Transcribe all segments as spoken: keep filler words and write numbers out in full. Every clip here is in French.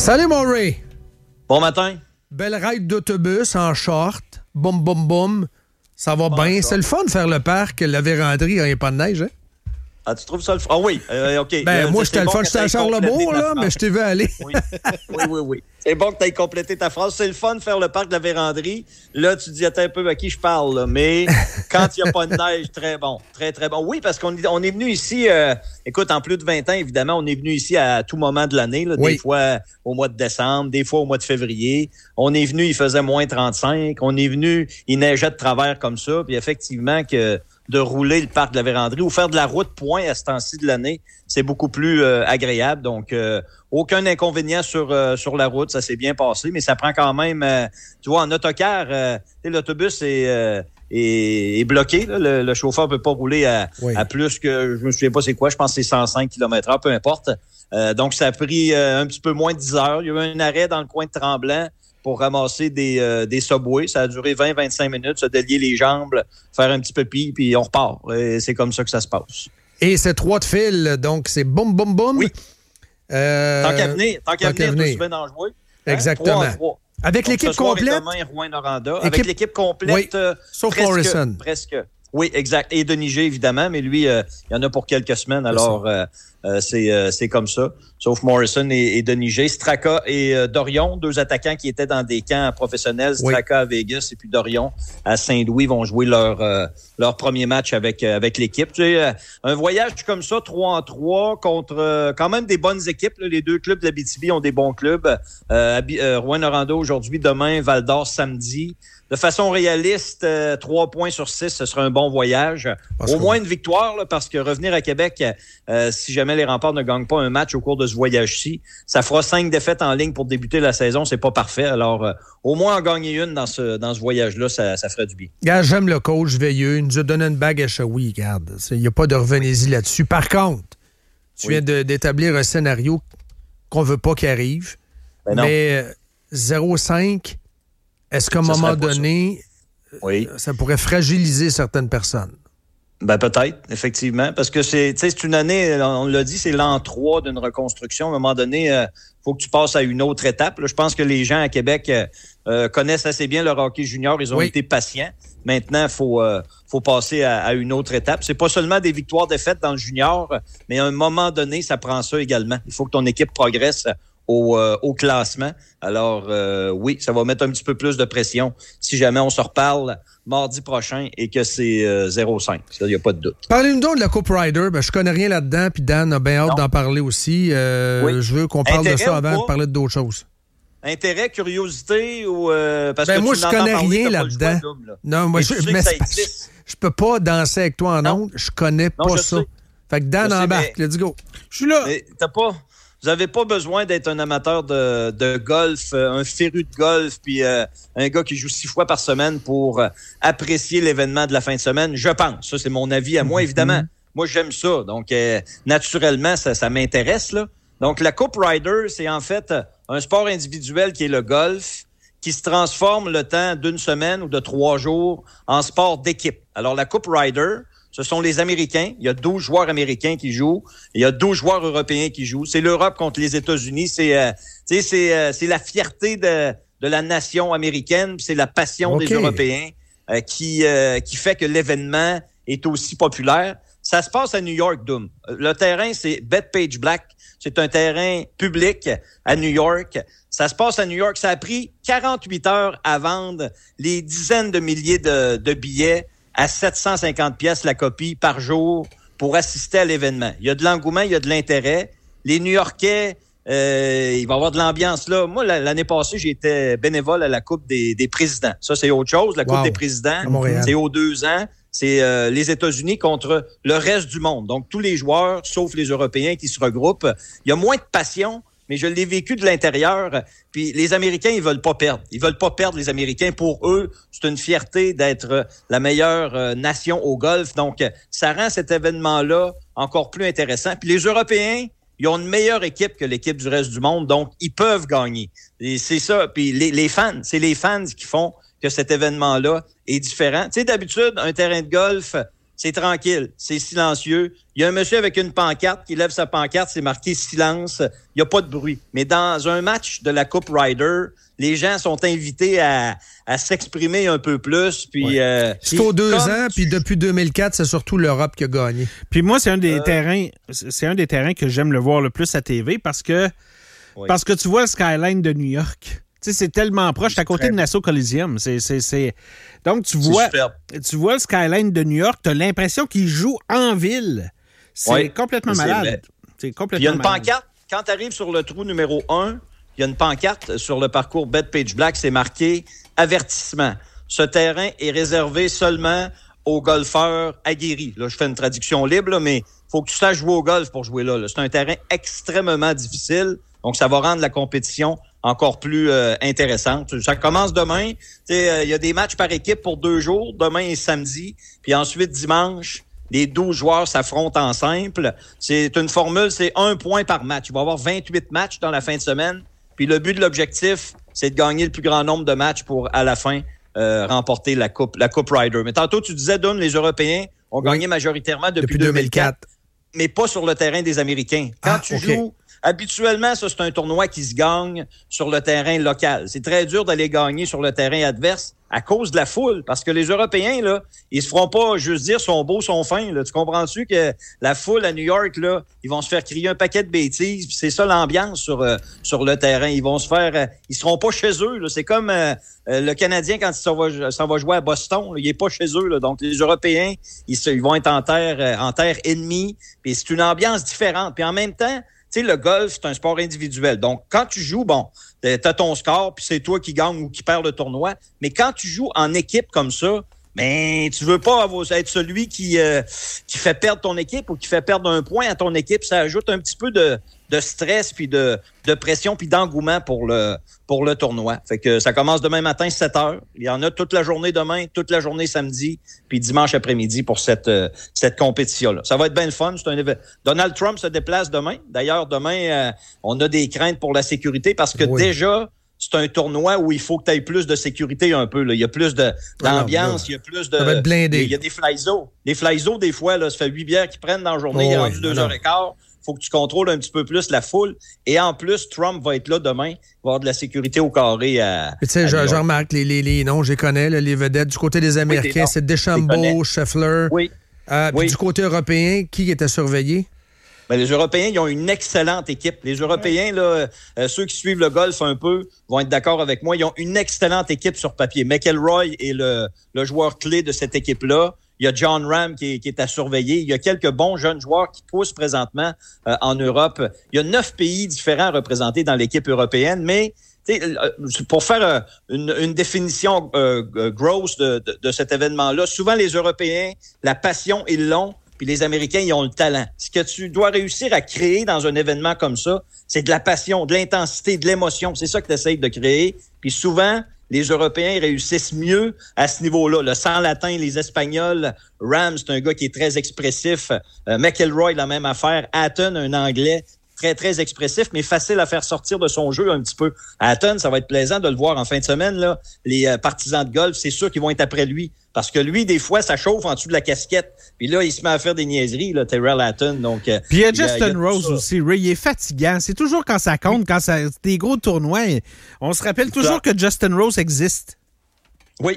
Salut, mon Ray. Bon matin. Belle ride d'autobus en short. Boum, boum, boum. Ça va bon, bien. ça. C'est le fun de faire le parc, la véranderie, il n'y a pas de neige, hein? Ah, tu trouves ça le fun? Ah oui, euh, OK. Ben, euh, moi, j'étais le fun. J'étais à Charlebourg, là, mais je t'ai vu aller. Oui, oui, oui. oui. C'est bon que tu aies complété ta phrase. C'est le fun de faire le parc de la véranderie. Là, tu dis, attends un peu à qui je parle, là. Mais quand il n'y a pas de neige, très bon. Très, très bon. Oui, parce qu'on on est venu ici, euh, écoute, en plus de vingt ans, évidemment, on est venu ici à tout moment de l'année, là, oui. Des fois au mois de décembre, des fois au mois de février. On est venu, il faisait moins trente-cinq. On est venu, il neigeait de travers comme ça. Puis effectivement, que de rouler le parc de la véranderie ou faire de la route point à ce temps-ci de l'année, c'est beaucoup plus euh, agréable. Donc, euh, aucun inconvénient sur euh, sur la route, ça s'est bien passé, mais ça prend quand même, euh, tu vois, en autocar, euh, l'autobus est, euh, est, est bloqué. Là. Le, le chauffeur peut pas rouler à, oui. à plus que, je me souviens pas c'est quoi, je pense que c'est cent cinq kilomètres heure, peu importe. Euh, donc, ça a pris euh, un petit peu moins de dix heures. Il y a eu un arrêt dans le coin de Tremblant pour ramasser des, euh, des subways. Ça a duré vingt à vingt-cinq minutes, se délier les jambes, faire un petit peu pis, puis on repart. Et c'est comme ça que ça se passe. Et c'est trois de fil, donc c'est boum, boum, boum. Oui. Euh, tant qu'à venir, tant qu'à venir, tu souviens d'en jouer. Hein? Exactement. trois en trois. Avec donc, l'équipe complète. Demain, Rouen-Noranda. Équipe... Avec l'équipe complète. Oui. Euh, Sauf presque, Morrison. Presque. Oui, exact. Et Denis G, évidemment, mais lui, euh, il y en a pour quelques semaines, alors euh, euh, c'est, euh, c'est comme ça. Sauf Morrison et, et Denis G. Straka et euh, Dorion, deux attaquants qui étaient dans des camps professionnels. Straka oui. à Vegas et puis Dorion à Saint-Louis vont jouer leur euh, leur premier match avec euh, avec l'équipe. Tu sais, euh, un voyage comme ça, trois en trois, contre euh, quand même des bonnes équipes. Là. Les deux clubs de l'Abitibi ont des bons clubs. Euh, euh, Rouen-Noranda aujourd'hui, demain, Val-d'Or samedi. De façon réaliste, euh, trois points sur six, ce sera un bon voyage. Parce Au moins une victoire, là, parce que revenir à Québec, euh, si jamais les Remparts ne gagnent pas un match au cours de ce voyage-ci, ça fera cinq défaites en ligne pour débuter la saison. C'est pas parfait. Alors, euh, au moins en gagner une dans ce dans ce voyage-là, ça, ça ferait du bien. Regarde, j'aime le coach Veilleux. Il nous a donné une bague à Shawi. Regarde, il n'y a pas de revenez-y là-dessus. Par contre, tu oui. viens de, d'établir un scénario qu'on veut pas qu'il arrive. Ben non. Mais euh, zéro cinq... Est-ce qu'à un ça moment donné, ça. Oui. ça pourrait fragiliser certaines personnes? Ben peut-être, effectivement, parce que c'est, c'est une année, on l'a dit, c'est l'an trois d'une reconstruction. À un moment donné, il euh, faut que tu passes à une autre étape. Là, je pense que les gens à Québec euh, connaissent assez bien le hockey junior. Ils ont oui. été patients. Maintenant, il faut, euh, faut passer à, à une autre étape. C'est pas seulement des victoires-défaites dans le junior, mais à un moment donné, ça prend ça également. Il faut que ton équipe progresse Au, euh, au classement. Alors, euh, oui, ça va mettre un petit peu plus de pression si jamais on se reparle mardi prochain et que c'est euh, zéro cinq. Ça, il n'y a pas de doute. Parlez-nous donc de la Coupe Ryder. Ben, je connais rien là-dedans, puis Dan a bien hâte non. d'en parler aussi. Euh, oui. Je veux qu'on parle Intérêt de ça avant de parler d'autres choses. Intérêt, curiosité ou... Euh, parce ben, que moi, tu je connais parler, rien là-dedans. Double, là. Non, moi, je, mais je, je peux pas danser avec toi en ondes. Je connais non, pas je ça. Sais. Fait que Dan embarque. Let's go. Je suis là. Mais t'as pas... Vous n'avez pas besoin d'être un amateur de, de golf, euh, un féru de golf, puis euh, un gars qui joue six fois par semaine pour euh, apprécier l'événement de la fin de semaine, je pense. Ça, c'est mon avis à moi, mm-hmm. évidemment. Moi, j'aime ça. Donc, euh, naturellement, ça, ça m'intéresse, là. Donc, la Coupe Ryder, c'est en fait un sport individuel qui est le golf, qui se transforme le temps d'une semaine ou de trois jours en sport d'équipe. Alors, la Coupe Ryder... Ce sont les Américains. Il y a douze joueurs américains qui jouent. Il y a douze joueurs européens qui jouent. C'est l'Europe contre les États-Unis. C'est, euh, tu sais, c'est, euh, c'est la fierté de, de la nation américaine. C'est la passion okay. des Européens euh, qui, euh, qui fait que l'événement est aussi populaire. Ça se passe à New York, Doom. Le terrain, c'est Bethpage Black. C'est un terrain public à New York. Ça se passe à New York. Ça a pris quarante-huit heures à vendre les dizaines de milliers de, de billets à sept cent cinquante pièces la copie par jour pour assister à l'événement. Il y a de l'engouement, il y a de l'intérêt. Les New-Yorkais, euh, il va y avoir de l'ambiance là. Moi, l'année passée, j'étais bénévole à la Coupe des, des présidents. Ça, c'est autre chose. La Coupe wow. des présidents, c'est aux deux ans. C'est euh, les États-Unis contre le reste du monde. Donc, tous les joueurs, sauf les Européens qui se regroupent. Il y a moins de passion, mais je l'ai vécu de l'intérieur. Puis les Américains, ils veulent pas perdre. Ils veulent pas perdre, les Américains. Pour eux, c'est une fierté d'être la meilleure euh, nation au golf. Donc, ça rend cet événement-là encore plus intéressant. Puis les Européens, ils ont une meilleure équipe que l'équipe du reste du monde, donc ils peuvent gagner. Et c'est ça. Puis les, les fans, c'est les fans qui font que cet événement-là est différent. Tu sais, d'habitude, un terrain de golf, c'est tranquille, c'est silencieux. Il y a un monsieur avec une pancarte qui lève sa pancarte, c'est marqué « Silence ». Il n'y a pas de bruit. Mais dans un match de la Coupe Ryder, les gens sont invités à, à s'exprimer un peu plus. Puis, ouais. euh, c'est aux deux ans, puis depuis deux mille quatre, c'est surtout l'Europe qui a gagné. Puis moi, c'est un des euh... terrains c'est un des terrains que j'aime le voir le plus à T V parce que, oui. parce que tu vois le skyline de New York. Tu sais, c'est tellement proche, c'est à côté de Nassau Coliseum. C'est, c'est, c'est... Donc, tu vois, tu vois le skyline de New York, tu as l'impression qu'il joue en ville. C'est oui, complètement c'est malade. C'est complètement il y a une malade. pancarte, quand tu arrives sur le trou numéro un, il y a une pancarte sur le parcours Bethpage Black, c'est marqué « Avertissement ». Ce terrain est réservé seulement aux golfeurs aguerris. Là, je fais une traduction libre, là, mais il faut que tu saches jouer au golf pour jouer là, là. C'est un terrain extrêmement difficile, donc ça va rendre la compétition encore plus euh, intéressante. Ça commence demain. Il euh, y a des matchs par équipe pour deux jours, demain et samedi. Puis ensuite, dimanche, les douze joueurs s'affrontent en simple. C'est une formule, c'est un point par match. Il va y avoir vingt-huit matchs dans la fin de semaine. Puis le but de l'objectif, c'est de gagner le plus grand nombre de matchs pour, à la fin, euh, remporter la Coupe la Coupe Ryder. Mais tantôt, tu disais, Dun, les Européens ont oui. gagné majoritairement depuis, depuis deux mille quatre, mais pas sur le terrain des Américains. Quand ah, tu okay. joues... Habituellement, ça, c'est un tournoi qui se gagne sur le terrain local. C'est très dur d'aller gagner sur le terrain adverse à cause de la foule. Parce que les Européens, là, ils se feront pas juste dire sont beaux, sont fins. Là. Tu comprends-tu que la foule à New York, là, ils vont se faire crier un paquet de bêtises. Puis c'est ça l'ambiance sur euh, sur le terrain. Ils vont se faire... Euh, ils seront pas chez eux. Là. C'est comme euh, euh, le Canadien quand il s'en va, s'en va jouer à Boston. Là, il est pas chez eux. Là. Donc les Européens, ils, se, ils vont être en terre, euh, en terre ennemie. Puis c'est une ambiance différente. Puis en même temps... Tu sais, le golf, c'est un sport individuel. Donc, quand tu joues, bon, t'as ton score, puis c'est toi qui gagne ou qui perd le tournoi. Mais quand tu joues en équipe comme ça, ben, tu veux pas être celui qui euh, qui fait perdre ton équipe ou qui fait perdre un point à ton équipe. Ça ajoute un petit peu de, de stress, puis de, de pression, puis d'engouement pour le pour le tournoi. Fait que ça commence demain matin, sept heures. Il y en a toute la journée demain, toute la journée samedi, puis dimanche après-midi pour cette euh, cette compétition-là. Ça va être bien le fun. C'est un éve... Donald Trump se déplace demain. D'ailleurs, demain, euh, on a des craintes pour la sécurité parce que oui. déjà... c'est un tournoi où il faut que tu aies plus de sécurité un peu. Là. Il y a plus de, d'ambiance, il y a plus de... Ça va être blindé. Il y a des fly-zo. Les fly-zo, des fois, là, ça fait huit bières qu'ils prennent dans la journée, oh, il est rendu deux heures et quart. Il faut que tu contrôles un petit peu plus la foule. Et en plus, Trump va être là demain. Il va y avoir de la sécurité au carré à... Tu sais, je, je remarque les, les, les noms, je les connais, là, les vedettes. Du côté des Américains, oui, c'est Deschambault, Scheffler. Oui. Euh, puis oui. Du côté européen, qui était surveillé? Ben, les Européens, ils ont une excellente équipe. Les Européens, là, euh, ceux qui suivent le golf un peu, vont être d'accord avec moi. Ils ont une excellente équipe sur papier. McIlroy est le, le joueur clé de cette équipe-là. Il y a John Ram qui est, qui est à surveiller. Il y a quelques bons jeunes joueurs qui poussent présentement euh, en Europe. Il y a neuf pays différents représentés dans l'équipe européenne, mais pour faire euh, une, une définition euh, grosse de, de, de cet événement-là, souvent les Européens, la passion, ils l'ont. Puis les Américains, ils ont le talent. Ce que tu dois réussir à créer dans un événement comme ça, c'est de la passion, de l'intensité, de l'émotion. C'est ça que tu essaies de créer. Puis souvent, les Européens réussissent mieux à ce niveau-là. Le sang latin, les Espagnols, Ram, c'est un gars qui est très expressif. Euh, McIlroy, la même affaire. Hatton, un Anglais très, très expressif, mais facile à faire sortir de son jeu un petit peu. Hatton, ça va être plaisant de le voir en fin de semaine, là. Les euh, partisans de golf, c'est sûr qu'ils vont être après lui. Parce que lui, des fois, ça chauffe en dessous de la casquette. Puis là, il se met à faire des niaiseries, là, Tyrrell Hatton. Donc, euh, puis il y a Justin il y a Rose aussi. Ray, il est fatigant. C'est toujours quand ça compte, oui. quand ça, c'est des gros tournois. On se rappelle toujours ça. que Justin Rose existe. Oui.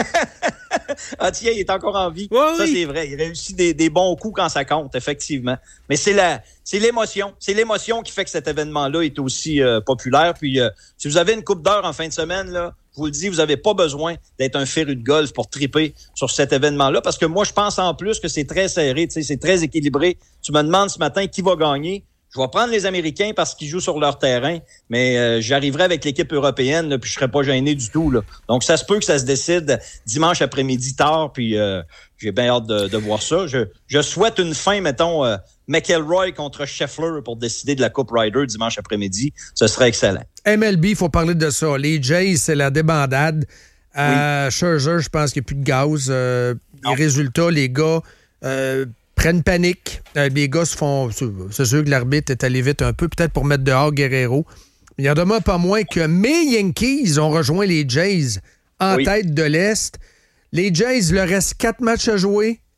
Ah tiens, il est encore en vie. Oui, ça, oui. c'est vrai. Il réussit des, des bons coups quand ça compte, effectivement. Mais c'est la, c'est l'émotion. C'est l'émotion qui fait que cet événement-là est aussi euh, populaire. Puis, euh, si vous avez une coupe d'heure en fin de semaine, là, je vous le dis, vous n'avez pas besoin d'être un féru de golf pour triper sur cet événement-là. Parce que moi, je pense en plus que c'est très serré, tu sais, c'est très équilibré. Tu me demandes ce matin qui va gagner. Je vais prendre les Américains parce qu'ils jouent sur leur terrain, mais euh, j'arriverai avec l'équipe européenne, là, puis je serai pas gêné du tout. Là. Donc, ça se peut que ça se décide dimanche après-midi tard, puis euh, j'ai bien hâte de, de voir ça. Je, je souhaite une fin, mettons, euh, McIlroy contre Scheffler pour décider de la Coupe Ryder dimanche après-midi. Ce serait excellent. M L B, il faut parler de ça. Les Jays, c'est la débandade. Euh, oui. Scherzer, je pense qu'il n'y a plus de gaz. Euh, les résultats, les gars... Euh, prennent panique. Euh, les gars se font... C'est sûr que l'arbitre est allé vite un peu, peut-être pour mettre dehors Guerrero. Il y en demeure pas moins que mes Yankees ont rejoint les Jays en oui. tête de l'Est. Les Jays, il leur reste quatre matchs à jouer.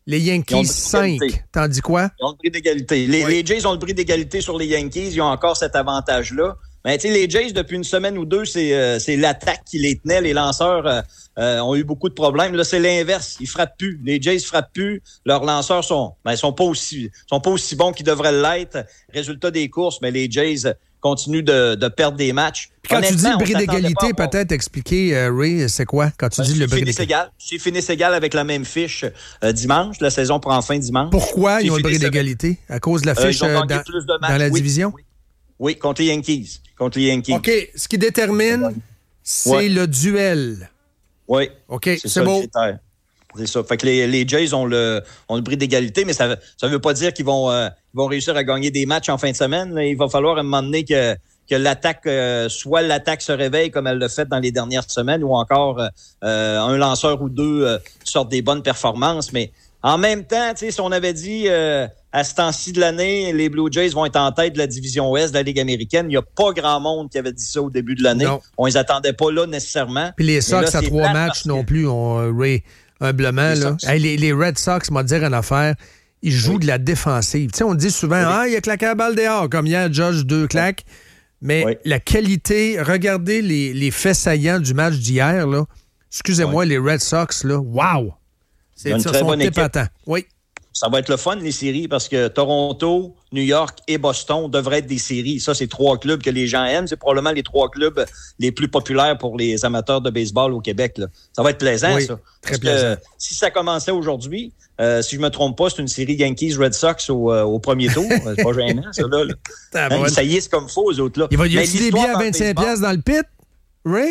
Les Yankees, cinq. T'en dis quoi? Ils ont le bris d'égalité. Les, oui. les Jays ont le bris d'égalité sur les Yankees. Ils ont encore cet avantage-là. Mais tu sais, les Jays, depuis une semaine ou deux, c'est, euh, c'est l'attaque qui les tenait. Les lanceurs euh, euh, ont eu beaucoup de problèmes. Là, c'est l'inverse. Ils frappent plus. Les Jays frappent plus. Leurs lanceurs sont, ben, sont pas aussi, sont pas aussi bons qu'ils devraient l'être. Résultat des courses, mais les Jays continuent de, de perdre des matchs. Puis quand tu dis le bris d'égalité, peut-être expliquer, euh, Ray, c'est quoi quand tu ben, dis le bris d'égalité? C'est fini égal avec la même fiche euh, dimanche. La saison prend fin dimanche. Pourquoi ils ont le bris d'égalité? À cause de la fiche euh, dans, dans la oui. division? Oui. oui, contre les Yankees. Contre les Yankees. OK. Ce qui détermine, c'est ouais. le duel. Oui. OK, c'est, c'est beau. C'est ça. Fait que les, les Jays ont le, ont le bris d'égalité, mais ça ne veut pas dire qu'ils vont, euh, ils vont réussir à gagner des matchs en fin de semaine. Là, il va falloir à un moment donné que, que l'attaque, euh, soit l'attaque se réveille comme elle l'a fait dans les dernières semaines, ou encore euh, un lanceur ou deux euh, sortent des bonnes performances. Mais en même temps, si on avait dit euh, à ce temps-ci de l'année, les Blue Jays vont être en tête de la division Ouest de la Ligue américaine, il n'y a pas grand monde qui avait dit ça au début de l'année. Non. On les attendait pas là nécessairement. Puis les Sox à trois matchs non plus ont euh, Ray. Humblement, les, là. Hey, les, les Red Sox, m'a dire une affaire, ils jouent oui. de la défensive. Tu sais, on dit souvent, oui. ah, il a claqué la balle dehors, comme hier, Judge, deux claques. Mais oui. la qualité, regardez les, les faits saillants du match d'hier, là. Excusez-moi, oui. les Red Sox, là, wow! C'est une très bonne équipe. Oui. Ça va être le fun, les séries, parce que Toronto, New York et Boston devraient être des séries. Ça, c'est trois clubs que les gens aiment. C'est probablement les trois clubs les plus populaires pour les amateurs de baseball au Québec. Là. Ça va être plaisant, oui, ça. Très parce plaisant. Que, si ça commençait aujourd'hui, euh, si je me trompe pas, c'est une série Yankees-Red Sox au, euh, au premier tour. C'est pas gênant, ça, là. là. Hein, ça y est, c'est comme faux, aux autres, là. Il va y avoir des billets à vingt-cinq piastres dans le pit, Ray?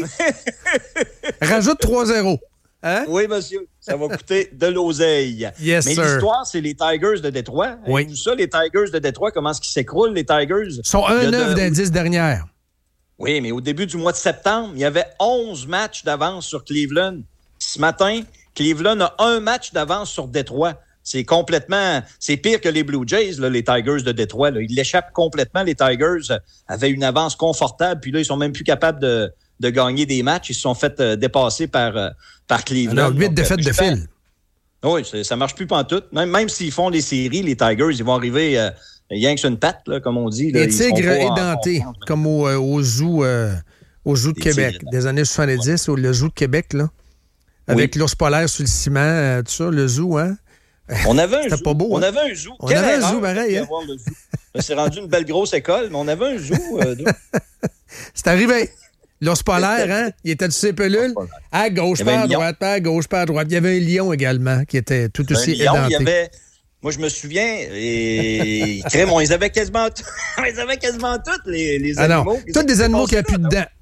Rajoute trois zéro. Hein? Oui, monsieur. Ça va coûter de l'oseille. Yes, Mais sir. l'histoire, c'est les Tigers de Détroit. Oui. Tout ça, les Tigers de Détroit, comment est-ce qu'ils s'écroulent, les Tigers? Ils sont un neuf de... d'indice dernière. Oui, mais au début du mois de septembre, il y avait onze matchs d'avance sur Cleveland. Ce matin, Cleveland a un match d'avance sur Détroit. C'est complètement... C'est pire que les Blue Jays, là, les Tigers de Détroit. Là. Ils l'échappent complètement. Les Tigers avaient une avance confortable, puis là, ils sont même plus capables de... de gagner des matchs. Ils se sont fait euh, dépasser par, euh, par Cleveland. Alors, huit défaites de fil. Oui, ça marche plus pantoute. Même, même s'ils font les séries, les Tigers, ils vont arriver euh, rien que sur une patte, là, comme on dit. Là, les tigres édentés, en... comme au, euh, au zoo, euh, au zoo de les Québec, tigres. Des années soixante-dix, ouais. Le zoo de Québec, là, avec oui. l'ours polaire sur le ciment, euh, tout ça, le zoo, hein? On avait un zoo. Pas beau, on hein? avait un zoo. On Quelle avait un zoo, pareil. Hein? C'est rendu une belle grosse école, mais on avait un zoo. Euh, C'est arrivé. L'ours polaire, hein? Il était sur ses pelules. À gauche, pas à droite, pas à gauche, pas à droite. Il y avait un lion également qui était tout aussi lion, édenté. Il y avait... Moi, je me souviens, et... Crème, on les avait quasiment tous. On les avait quasiment toutes, les, les ah animaux. Non. Tous des animaux qui n'ont plus de dents.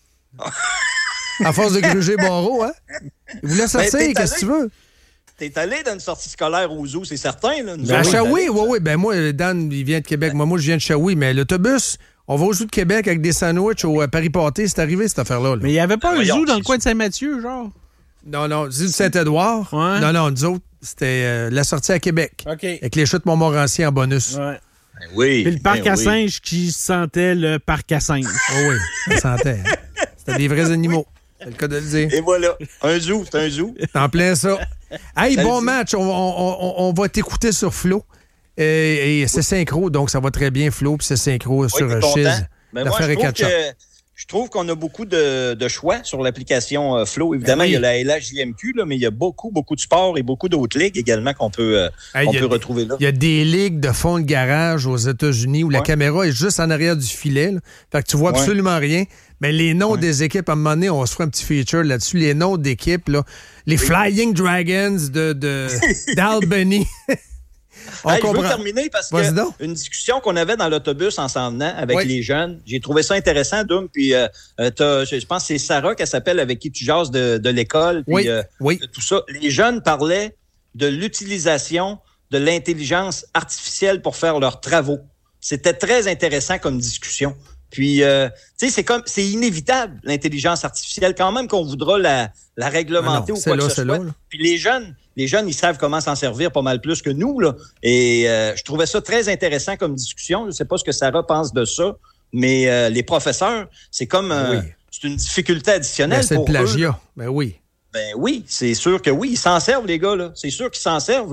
À force de gruger barreau, hein? Il voulait sortir, ben, qu'est-ce que tu veux? T'es allé dans une sortie scolaire au zoo, c'est certain. Là. Ben, à Shawi, oui, oui. Ben moi, Dan, il vient de Québec. Moi, moi je viens de Shawi, mais l'autobus... On va au zoo de Québec avec des sandwichs au Paris-Pâté. C'est arrivé, cette affaire-là. Là. Mais il n'y avait pas ah, un zoo dans le coin de Saint-Mathieu, genre? Non, non. Zoo de Saint-Édouard. Ouais. Non, non. Nous autres, c'était euh, la sortie à Québec. OK. Avec les chutes Montmorency en bonus. Ouais. Ben oui. Puis le parc ben à oui. singes qui sentait le parc à singes. Oh oui, ça sentait. Hein? C'était des vrais animaux. C'est le cas de le dire. Et voilà. Un zoo, c'est un zoo. T'es en plein ça. Hey, bon match. On, on, on, on va t'écouter sur Flo. Et, et c'est synchro, donc ça va très bien, Flo. Puis c'est synchro oui, sur Chiz. Mais moi, je trouve, que, je trouve qu'on a beaucoup de, de choix sur l'application euh, Flow. Évidemment, ben oui. il y a la L H J M Q, là, mais il y a beaucoup, beaucoup de sports et beaucoup d'autres ligues également qu'on peut, euh, hey, on peut retrouver là. Il y a des ligues de fond de garage aux États-Unis où ouais. la caméra est juste en arrière du filet. Là. Fait que tu vois ouais. absolument rien. Mais les noms ouais. des équipes, à un moment donné, on se fera un petit feature là-dessus. Les noms d'équipes, là, les oui. Flying Dragons de, de, d'Albany. Hey, je veux terminer parce que une discussion qu'on avait dans l'autobus en s'en venant avec oui. les jeunes, j'ai trouvé ça intéressant, Doom. Puis euh, je pense que c'est Sarah qu'elle s'appelle avec qui tu jases de, de l'école. Puis oui. euh, oui. de tout ça. Les jeunes parlaient de l'utilisation de l'intelligence artificielle pour faire leurs travaux. C'était très intéressant comme discussion. Puis, euh, tu sais, c'est comme, c'est inévitable, l'intelligence artificielle, quand même qu'on voudra la, la réglementer ah non, ou quoi là, que ce soit. Là, là. Puis les jeunes, les jeunes, ils savent comment s'en servir pas mal plus que nous, là. Et euh, je trouvais ça très intéressant comme discussion. Je ne sais pas ce que Sarah pense de ça, mais euh, les professeurs, c'est comme, euh, oui. c'est une difficulté additionnelle ben, c'est pour le plagiat. eux. Ben oui. Ben oui, c'est sûr que oui, ils s'en servent, les gars, là. C'est sûr qu'ils s'en servent, là.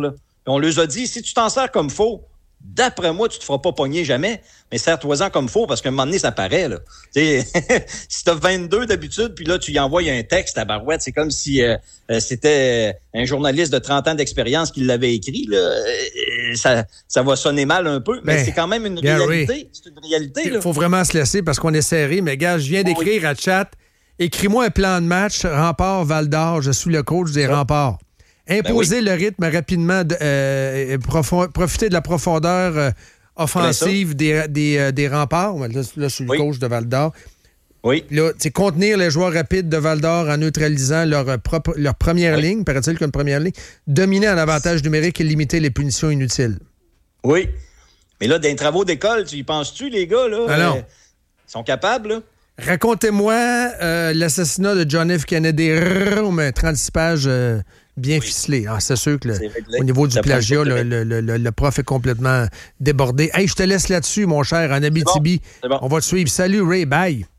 on leur a dit, si tu t'en sers comme faux, d'après moi, tu te feras pas pogner jamais, mais sers-toi-en comme faux, parce qu'à un moment donné, ça paraît, là. Si t'as vingt-deux d'habitude, puis là, tu y envoies un texte à Barouette, c'est comme si euh, c'était un journaliste de trente ans d'expérience qui l'avait écrit, là. Ça, ça va sonner mal un peu, mais, mais c'est quand même une réalité. Oui. C'est une réalité, là. Il faut vraiment se laisser, parce qu'on est serré, mais gars, je viens d'écrire oui. à chat, écris-moi un plan de match, Rempart Val-d'Or, je suis le coach des oui. Remparts. Imposer ben oui. le rythme rapidement, de, euh, profond, profiter de la profondeur euh, offensive des, des, euh, des remparts. Là, là je suis le oui. coach de Val-d'Or. Oui. Là, contenir les joueurs rapides de Val-d'Or en neutralisant leur, propre, leur première oui. ligne, paraît-il qu'une première ligne, dominer en avantage numérique et limiter les punitions inutiles. Oui. Mais là, des travaux d'école, tu y penses-tu, les gars? Là, ah non. Euh, ils sont capables, là? Racontez-moi euh, l'assassinat de John F. Kennedy, mais trente-six pages euh, bien oui. ficelées. Ah, c'est sûr que le, au niveau du plagiat, le, le, le, le prof est complètement débordé. Hey, je te laisse là-dessus, mon cher, en Abitibi. C'est bon. C'est bon. On va te suivre. Salut, Ray. Bye.